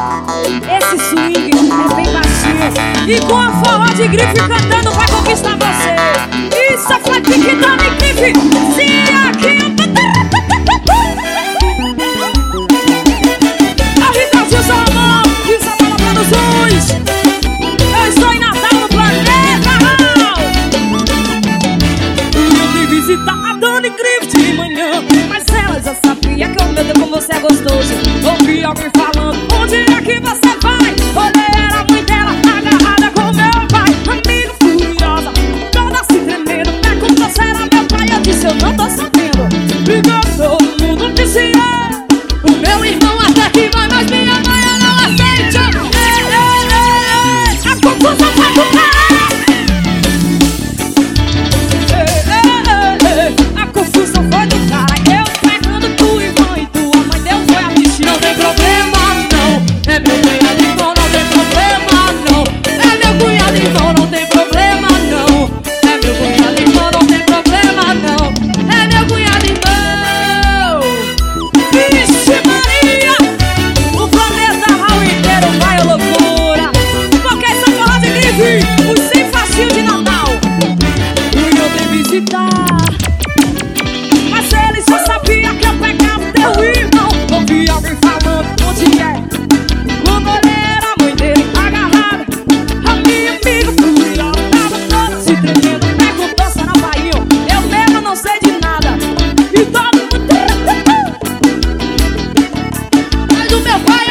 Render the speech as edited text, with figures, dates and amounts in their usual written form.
Esse swing é bem baixinho e com a forró de grife cantando vai conquistar você. Isso é Flat Pick Dani Grife. Se aqui a Rita Gil Salomão e Samara Produções. Eu estou em Natal no Planeta Raul. Eu vim visitar a Dani Grife de manhã, mas ela já sabia que o meu Deus como você é gostoso. Ouvi alguém falando, onde é que você vai? Olhei, era a mãe dela agarrada com meu pai. Amiga furiosa, toda se tremendo, perguntou se era meu pai. Eu disse, eu não tô sabendo. Brigou todo mundo, disse o meu irmão até que vai, mas minha mãe eu não aceito. A confusão vai do cara. A confusão foi do cara. Eu pegando tua irmã e tua mãe deu foi a bicha. Não tem problema não, é meu cunhado irmão, não tem problema não. É meu cunhado irmão, não tem problema não. É meu cunhado irmão, não tem problema não. É meu cunhado irmão. Vixe Maria, o planeta Raul inteiro vai à loucura, porque essa forró de grife, os sem facinho de Natal. Fui ontem visitar, mas ele só sabia que eu pegava teu irmão. Ouvi alguém falando, onde é? Quando olhei era a mãe dele agarrada. A minha amiga furiosa tava toda se tremendo, perguntou se era baião. Eu mesmo não sei de nada. E todo mundo mas o meu pai